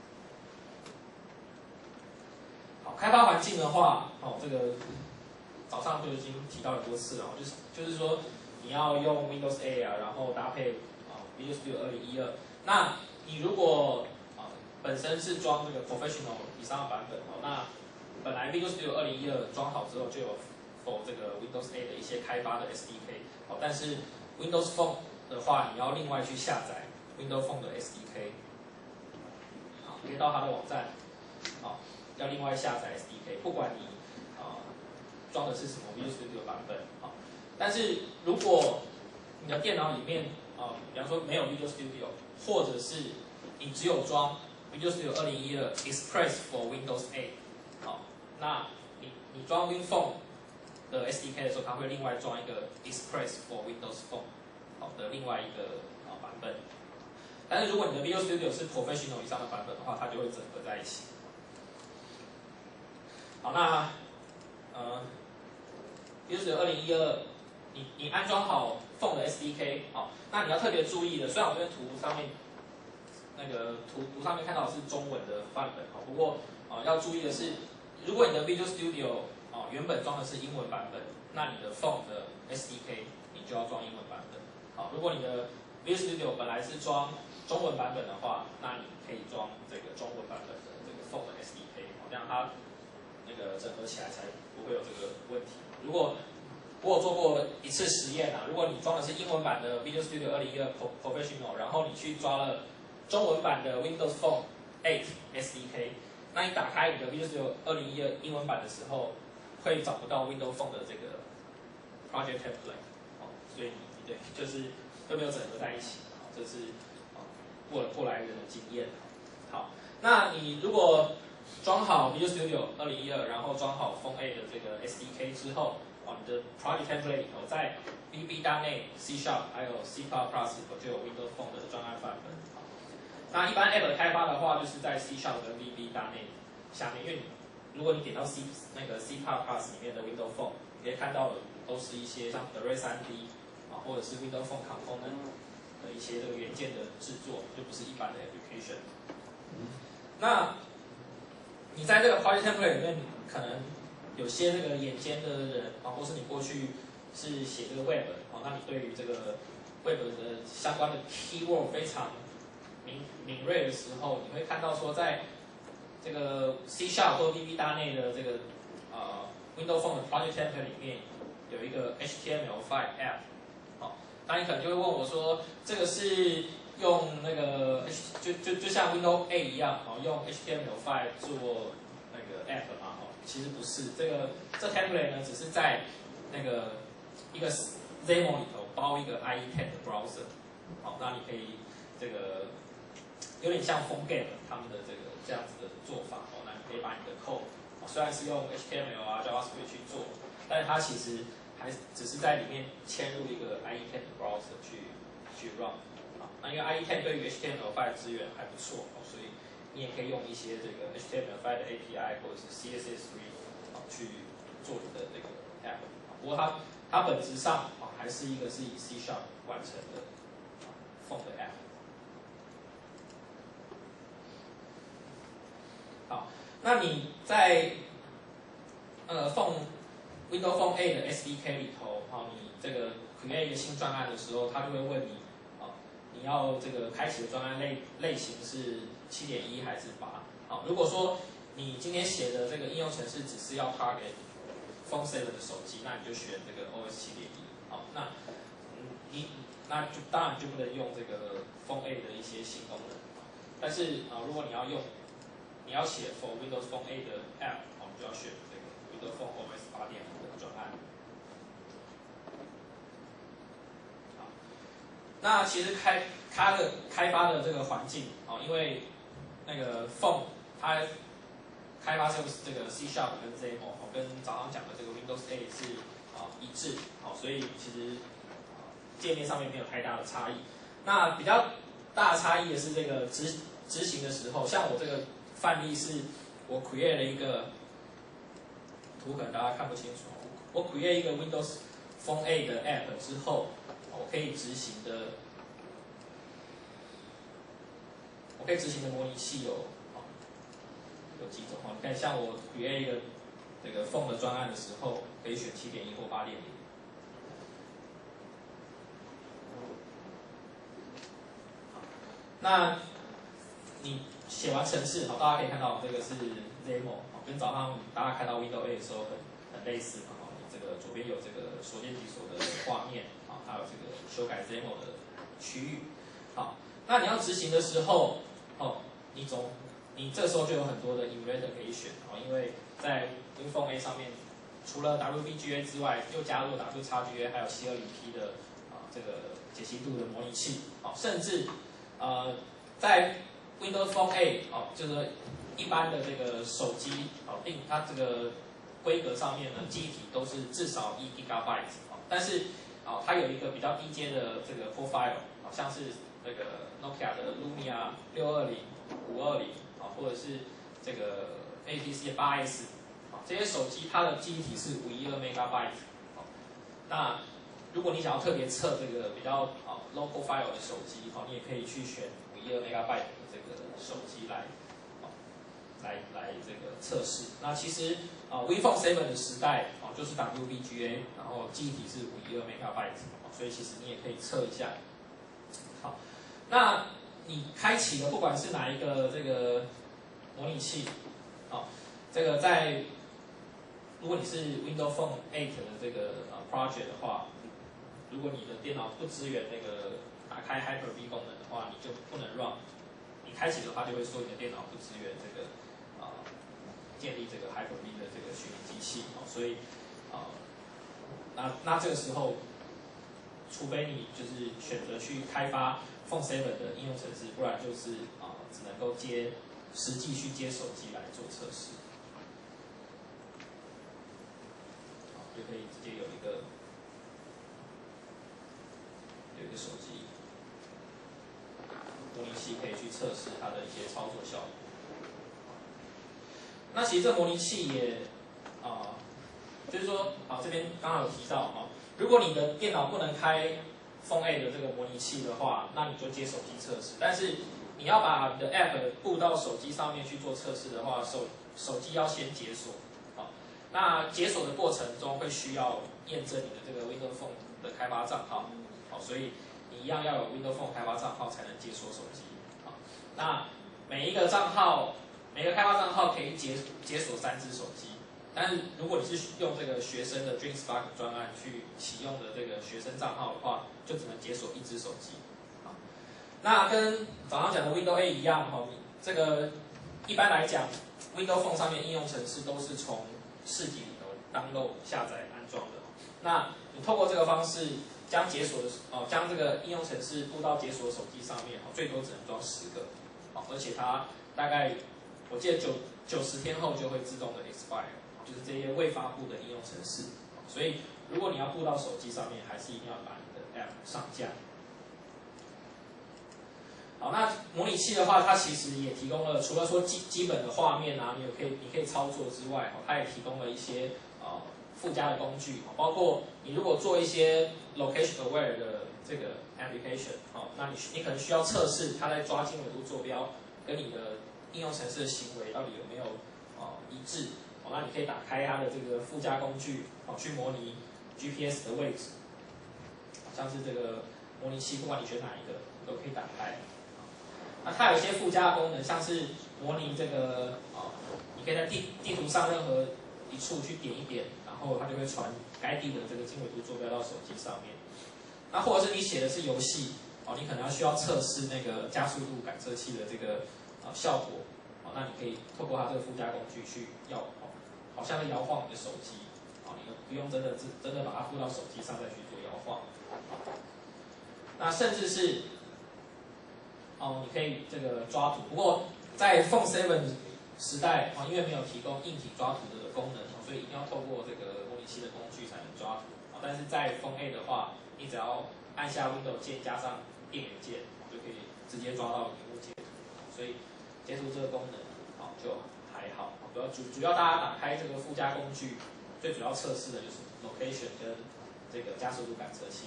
好，开发环境的话，这个早上就已经提到很多次了，就是说你要用 Windows 8然后搭配Visual Studio 2012。那你如果本身是装这个 Professional 以上的版本，那本来 Visual Studio 2012装好之后就有 for 这个 Windows 8的一些开发的 SDK， 但是 Windows Phone 的话，你要另外去下载 Windows Phone 的 SDK， 连到它的网站，要另外下载 SDK， 不管你装的是什么 Visual Studio 版本，但是如果你的电脑里面比方说没有 Visual Studio， 或者是你只有装 Visual Studio 2012 Express for Windows 8，那你装 WinPhone 的 SDK 的时候，它会另外装一个 Express for Windows Phone 的另外一个版本。但是如果你的 Visual Studio 是 Professional 以上的版本的话，它就会整合在一起。好，那Visual Studio 2012，你安装好 Phone 的 SDK， 那你要特别注意的，虽然我这边图上面那个图上面看到的是中文的范本，不过要注意的是，如果你的 Visual Studio 原本装的是英文版本，那你的 Phone 的 SDK 你就要装英文版本。好，如果你的 Visual Studio 本来是装中文版本的话，那你可以装这个中文版本的这个 Phone 的 SDK， 这样它那个整合起来才不会有这个问题。如果我有做过一次实验啊，如果你装的是英文版的 Visual Studio 2012 Professional， 然后你去抓了中文版的 Windows Phone 8 SDK， 那你打开你的 Visual Studio 2012英文版的时候，会找不到 Windows Phone 的这个 Project Template， 所以你对就是都没有整合在一起，这是过来人的经验。好，那你如果装好 Visual Studio 2012，然后装好 Phone 8的这个 SDK 之后，你的 Project Template 里头，在 VB.NET、C# 还有 C++ 里头就有 Windows Phone 的专案范本。那一般 App 开发的话，就是在 C# 跟 VB.NET 下面，因为如果你点到 C+ 里面的 Windows Phone， 你可以看到的都是一些像 Array 3D 或者是 Windows Phone Component 的一些这个元件的制作，就不是一般的 application。那你在这个 Project Template 里面，可能有些这个眼尖的人或是你过去是写这个 Web 那你对于这个 Web 的相关的 keyword 非常敏锐的时候，你会看到说，在这个 C# 或 VB.NET 的这个Windows Phone 的 Project Template 里面有一个 HTML5 app， 那你可能就会问我说，这个是用那个就像 Windows 8一样，用 HTML5 做那个 app 嘛？其实不是，这 template 呢，只是在那个一个 XAML 里头包一个 IE10 的 browser， 那你可以这个有点像 PhoneGame 他们的这样子的做法，那你可以把你的 code， 虽然是用 HTML JavaScript 去做，但是它其实还只是在里面嵌入一个 IE10 的 browser 去 run。那因为 IE10 对于 HTML5 资源还不错，所以你也可以用一些这个 HTML5 的 API 或者是 CSS3 去做你的这个 app。不过它本质上还是一个是以 C# 完成的 Phone 的 app。好，那你在Windows Phone 8的 SDK 里头，你这个 create 一个新专案的时候，它就会问你，你要这个开启的专案类型是 7.1 还是8？如果说你今天写的这个应用程式只是要 target Phone 7的手机，那你就选这个 OS 7.1。那就当然就不能用这个 Phone 8的一些新功能。但是如果你要写 for Windows Phone 8的 app， 你就要选这个 Windows Phone OS 8.5的专案。那其实开发的这个环境因为那个 Phone 它开发是这个 C# 跟 XAML， 跟早上讲的这个 Windows 8是一致，所以其实界面上面没有太大的差异。那比较大的差异的是这个执行的时候，像我这个范例是我 create 了一个图，可能大家看不清楚，我 create 一个 Windows Phone 8的 app 之后，我可以执行的模拟器有几种你看，像我 create 一个这个 Phone 的专案的时候，可以选 7.1 或 8.0。那你写完程式，大家可以看到这个是 XAML， 跟早上大家看到 Windows 8的时候很类似嘛。这个左边有这个所见即所的画面还有这个修改 XAML 的区域。好，那你要执行的时候，你这时候就有很多的 emulator 可以选因为在 Windows Phone 8上面，除了 WBGA 之外，又加入 WXGA 还有 720P 的这个解析度的模拟器甚至在 Windows Phone 8就是一般的这个手机它这个规格上面呢，记忆体都是至少1 GB， 但是它有一个比较低阶的这个 profile， 像是这个 Nokia 的 Lumia 620、520或者是这个 HTC 8S 这些手机它的记忆体是512 MB。那如果你想要特别测这个比较low profile 的手机你也可以去选512 MB 的这个手机来来这个测试。那其实WinPhone 7的时代就是 WVGA， 然后记忆体是512 MB， 所以其实你也可以测一下。好，那你开启的不管是哪一个这个模拟器，这个如果你是 Windows Phone 8的这个project 的话，如果你的电脑不支援那个打开 Hyper-V 功能的话，你就不能 run。你开启的话，就会说你的电脑不支援这个建立这个 Hyper-V 的这个虚拟机器，所以那这个时候，除非你就是选择去开发 Phone 7的应用程式，不然就是只能够实际去接手机来做测试，就可以直接有一个手机模拟器可以去测试它的一些操作效果。那其实这模拟器也就是说这边刚好有提到如果你的电脑不能开 Phone 8的这个模拟器的话，那你就接手机测试。但是你要把你的 App 布到手机上面去做测试的话，手机要先解锁。那解锁的过程中会需要验证你的这个 Windows Phone 的开发账号。所以你一样要有 Windows Phone 开发账号才能解锁手机。那每一个开发账号可以解锁3只手机。但是如果你是用这个学生的 DreamSpark 专案去启用的这个学生账号的话，就只能解锁1只手机。那跟早上讲的 Windows 8一样，这个一般来讲 ，Windows Phone 上面应用程式都是从市集里头 download 下载安装的。那你透过这个方式将这个应用程式布到解锁手机上面，最多只能装10个，而且它大概我记得90天后就会自动的 expire。就是这些未发布的应用程式，所以如果你要布到手机上面，还是一定要把你的 App 上架。好，那模拟器的话，它其实也提供了除了说基本的画面你可以操作之外，它也提供了一些附加的工具，包括你如果做一些 location aware 的这个 application，那你可能需要测试它在抓经纬度坐标跟你的应用程式的行为到底有没有一致。那你可以打开它的这个附加工具，去模拟 GPS 的位置，像是这个模拟器，不管你选哪一个，都可以打开。那它有一些附加的功能，像是模拟这个你可以在地图上任何一处去点一点，然后它就会传该地的这个经纬度坐标到手机上面。那或者是你写的是游戏，你可能需要测试那个加速度感测器的这个效果，那你可以透过它这个附加工具去好像是摇晃你的手机，你不用真的把它附到手机上再去做摇晃。那甚至是你可以这个抓图，不过在 Phone 7时代因为没有提供硬体抓图的功能，所以一定要透过这个模拟器的工具才能抓图。但是在 Phone 8的话，你只要按下 Windows 键加上电源键，就可以直接抓到屏幕截图。所以截图这个功能就还好。主要大家打开这个附加工具，最主要测试的就是 location 跟这个加速度感测器。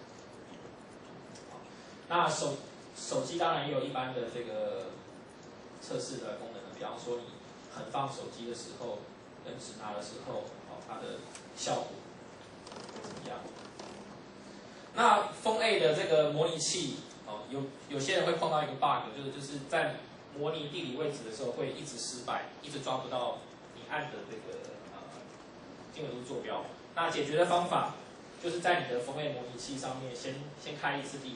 那手机当然也有一般的这个测试的功能，比方说你横放手机的时候跟直拿的时候，它的效果怎么样？那 Phone 8的这个模拟器，有些人会碰到一个 bug， 就是在模拟地理位置的时候会一直失败，一直抓不到你按的这个经纬度坐标。那解决的方法就是在你的 Phone 8模拟器上面先开一次地图，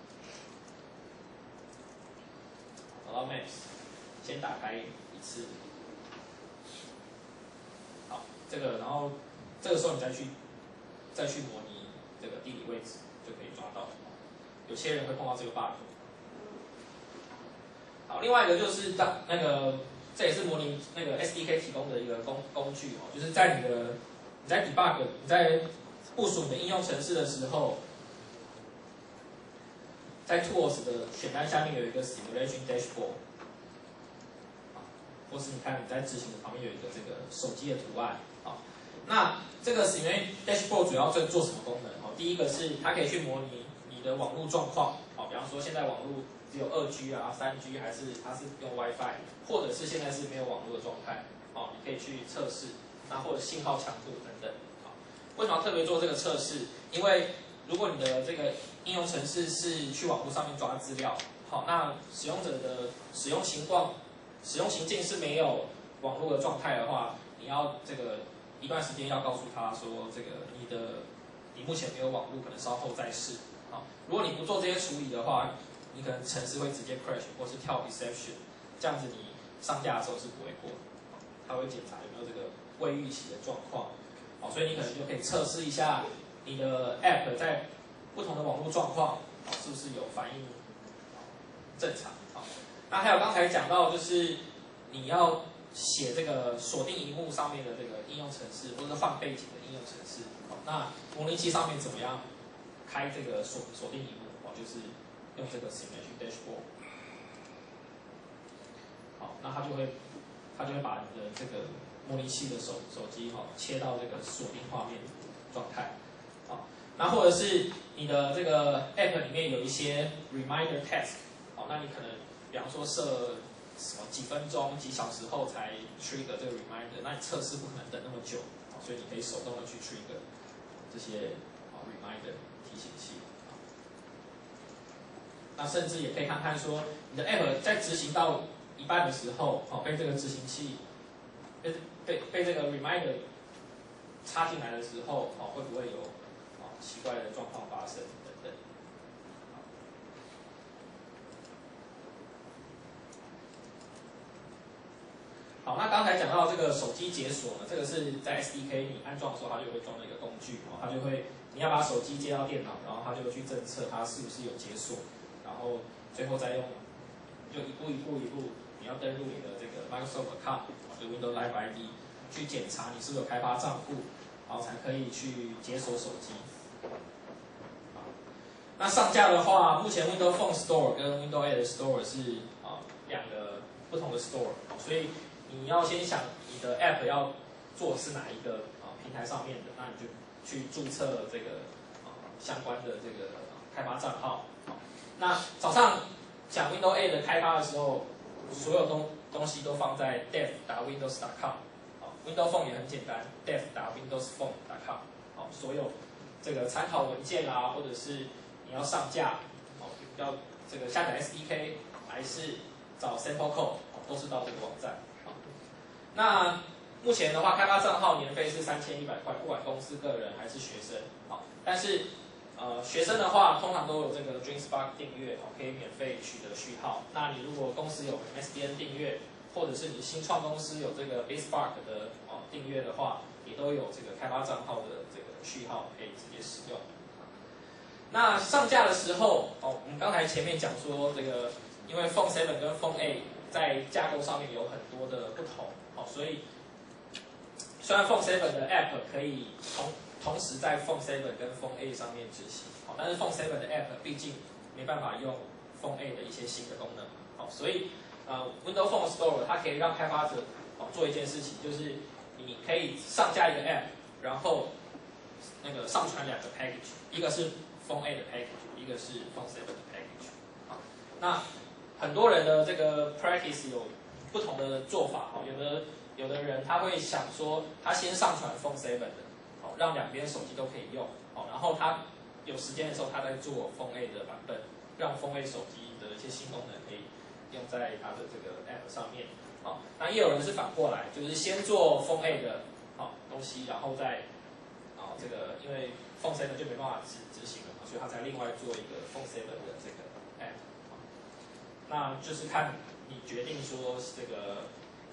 找到 Maps， 先打开一次。好，然后这个时候你再去模拟这个地理位置，就可以抓到。有些人会碰到这个 bug。好，另外一个就是这也是模拟那个 SDK 提供的一个工具就是在你在 debug 你在部署你的应用程式的时候，在 Tools 的选单下面有一个 Simulation Dashboard， 或是你看你在执行的旁边有一个这个手机的图案。那这个 Simulation Dashboard 主要在做什么功能？第一个是它可以去模拟你的网络状况，比方说现在网络只有2G 啊、3G， 还是它是用 WiFi， 或者是现在是没有网络的状态，哦，你可以去测试，那或者信号强度等等。好，为什么要特别做这个测试？因为如果你的这个应用程式是去网络上面抓资料，好，那使用者的使用情境是没有网络的状态的话，你要这个一段时间要告诉他说，这个你目前没有网络，可能稍后再试。好，如果你不做这些处理的话，你可能程式会直接 crash 或是跳 exception， 这样子你上架的时候是不会过的。它会检查有没有这个未预期的状况。好，所以你可能就可以测试一下你的 app 在不同的网络状况，是不是有反应正常。好，那还有刚才讲到，就是你要写这个锁定萤幕上面的这个应用程式，或者是换背景的应用程式。好，那模拟器上面怎么样开这个锁定萤幕？哦，就是用这个 Simulation Dashboard。好，那它就会把你的这个模拟器的手机切到这个锁定画面状态。好，那或者是你的这个 App 里面有一些 Reminder Task。好，那你可能比方说设什么几分钟、几小时后才 trigger 这个 reminder， 那你测试不可能等那么久，所以你可以手动的去 trigger 这些reminder 提醒器。那甚至也可以看看说，你的 app 在执行到一半的时候，被这个执行器被这个 reminder 插进来的时候，会不会有奇怪的状况发生等等。好，那刚才讲到这个手机解锁呢，这个是在 SDK 你安装的时候，它就会装了一个工具，它就会你要把手机接到电脑，然后它就会去侦测它是不是有解锁，然后最后再用就一步，你要登录你的这个 Microsoft Account， 就 Windows Live ID 去检查你是不是有开发账户，然后才可以去解锁手机。那上架的话，目前 Windows Phone Store 跟 Windows 8 Store 是两个不同的 store， 所以你要先想你的 App 要做是哪一个平台上面的，那你就去注册这个相关的这个开发账号。那早上讲 Windows 8的开发的时候，所有东西都放在 dev.windows.com。Windows Phone 也很简单 ，dev.windowsphone.com。所有这个参考文件啊，或者是你要上架，要这个下载 SDK， 还是找 sample code， 都是到这个网站。那目前的话，开发账号年费是3100块，不管公司、个人还是学生。但是学生的话，通常都有这个 DreamSpark 订阅，可以免费取得序号。那你如果公司有 SDN 订阅，或者是你新创公司有这个 BaseSpark 的订阅的话，也都有这个开发账号的这个序号可以直接使用。那上架的时候，我们刚才前面讲说，这个因为 Phone 7跟 Phone 8在架构上面有很多的不同，所以虽然 Phone 7的 App 可以同时在 Phone 7跟 Phone 8上面执行，但是 Phone 7的 App 毕竟没办法用 Phone 8的一些新的功能，所以Windows Phone Store 它可以让开发者做一件事情，就是你可以上架一个 App， 然后那个上传2个 package， 一个是 Phone 8的 package， 一个是 Phone 7的 package。那很多人的这个 practice 有不同的做法，有的人他会想说，他先上传 Phone 7的，让两边手机都可以用，然后他有时间的时候，他再做 Phone 8的版本，让 Phone 8手机的一些新功能可以用在他的这个 App 上面。那也有人是反过来，就是先做 Phone 8的东西，然后再这个因为 Phone 7就没办法执行了，所以他才另外做一个 Phone 7的这个 App。那就是看你决定说这个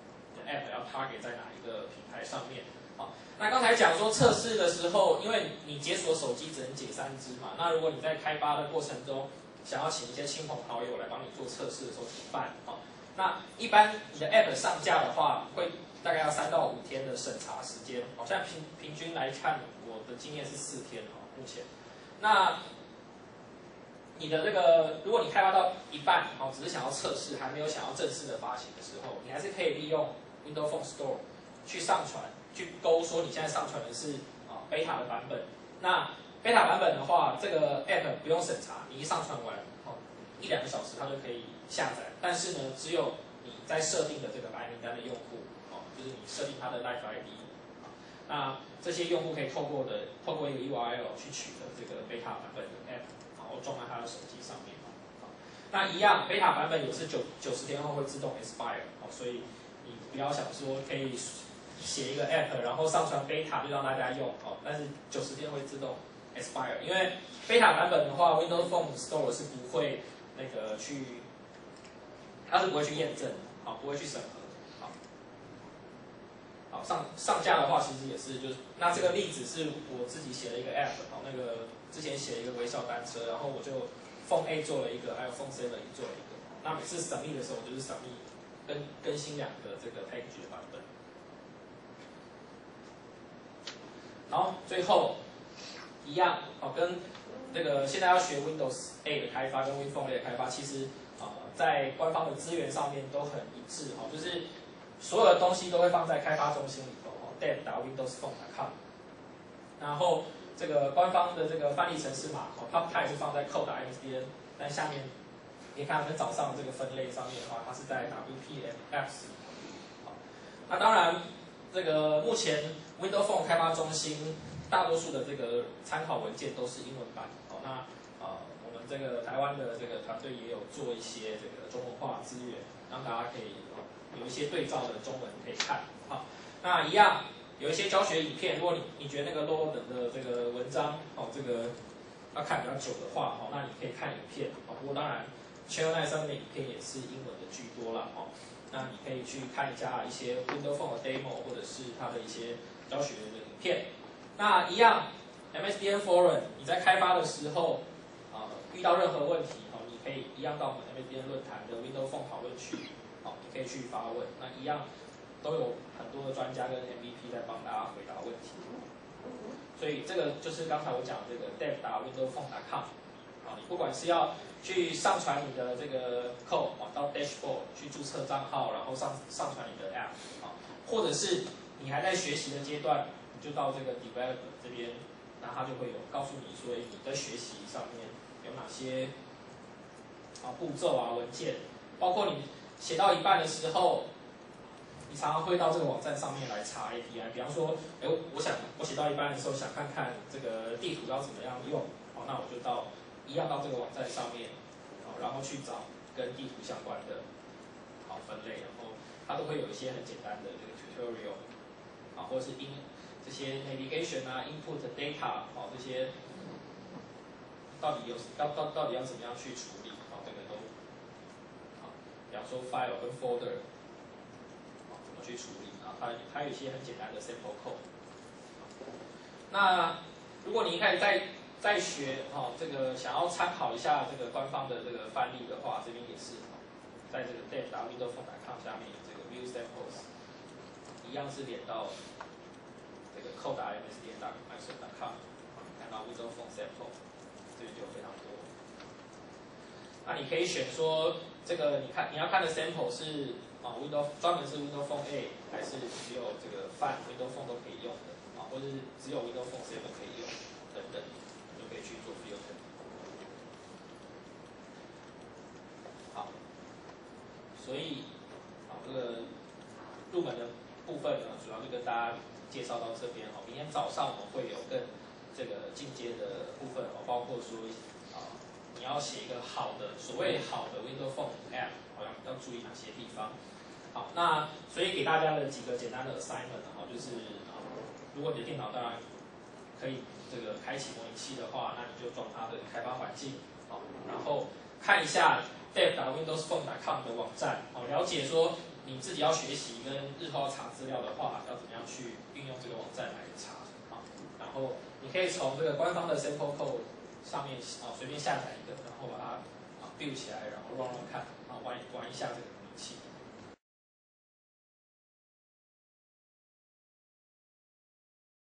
App 要 target 在哪一个平台上面。那刚才讲说测试的时候，因为你解锁手机只能解3支嘛，那如果你在开发的过程中想要请一些亲朋好友来帮你做测试的时候怎么办？那一般你的 App 上架的话，会大概要3到5天的审查时间，好像平均来看，我的经验是4天目前。那你的这个，如果你开发到一半，只是想要测试，还没有想要正式的发行的时候，你还是可以利用 Windows Phone Store 去上传，去勾说你现在上传的是Beta 的版本。那 Beta 版本的话，这个 App 不用审查，你一上传完， 1-2个小时它就可以下载，但是呢，只有你在设定的这个白名单的用户，就是你设定它的 Live ID，那这些用户可以透过一个 URL 去取得这个 beta 版本的 app， 然后装在他的手机上面。那一样 ，beta 版本也是90天后会自动 expire， 所以你不要想说可以写一个 app， 然后上传 beta 就让大家用，但是90天会自动 expire， 因为 beta 版本的话 ，Windows Phone Store 是不会那个它是不会去验证，不会去审核，好，上架的话其实也是那这个例子是我自己写了一个 app， 那个之前写了一个微笑单车，然后我就 Phone A 做了一个，还有 Phone 7也做了一个，那每次submit的时候我就是 submit 更新2个这个 package 的版本。然后最后一样，跟那个现在要学 Windows A 的开发跟 WinPhone A 的开发，其实在官方的资源上面都很一致，就是所有的东西都会放在开发中心里头，dev.windowsphone.com， 然后这个官方的这个翻译程式码，它也是放在 code.msdn， 但下面你看我们早上这个分类上面的话，它是在 WPM Apps。那当然，这个目前 Windows Phone 开发中心大多数的这个参考文件都是英文版。那我们这个台湾的这个团队也有做一些这个中文化资源，让大家可以有一些对照的中文可以看。那一样有一些教学影片，如果你觉得那个 low 等的这个文章这个要看比较久的话，那你可以看影片。不过当然 Channel 9上面的影片也是英文的居多啦。那你可以去看一下一些 Windows Phone 的 demo， 或者是它的一些教学的影片。那一样 MSDN Forum， 你在开发的时候遇到任何问题，你可以一样到我们 MSDN 论坛的 Windows Phone 讨论区，你可以去发问。那一样都有很多的专家跟 MVP 在帮大家回答问题。所以这个就是刚才我讲的这个 dev.windowsphone.com， 你不管是要去上传你的这个 code 到 dashboard 去注册账号，然后上传你的 app， 或者是你还在学习的阶段，你就到这个 developer 这边，那他就会有告诉你说你在学习上面有哪些步骤文件，包括你写到一半的时候，你常常会到这个网站上面来查 API， 比方说，我写到一半的时候想看看这个地图要怎么样用，那我就一样到这个网站上面，然后去找跟地图相关的分类，然后它都会有一些很简单的这个 tutorial， 或者是这些 navigation input data 这些到底要怎么样去处理，这个都比方说 file 跟 folder 怎么去处理，它有一些很简单的 sample code。那如果你一开始在学这个想要参考一下这个官方的这个范例的话，这边也是在这个 dev.windowsphone.com 下面这个 view samples 一样是连到这个 code.msdn.microsoft.com， 看到 Windows Phone sample， 这边就有非常多。那你可以选说这个你要看的 sample 是专门是 Windows Phone A， 还是只有这个泛 Windows Phone 都可以用的，或者是只有 Windows Phone 7可以用等等，就可以去做 filter。好，所以这个入门的部分呢，主要就跟大家介绍到这边。明天早上我们会有更这个进阶的部分，包括说你要写一个所谓好的 Windows Phone App， 要注意哪些地方。好，那所以给大家的几个简单的 assignment， 就是如果你的电脑当然可以这个开启模拟器的话，那你就装它的开发环境，然后看一下 dev.windowsphone.com 的网站，了解说你自己要学习跟日后要查资料的话，要怎么样去运用这个网站来查，然后你可以从这个官方的 sample code 上面随便下载一个，然后把它build起来，然后 run 看，玩一下这个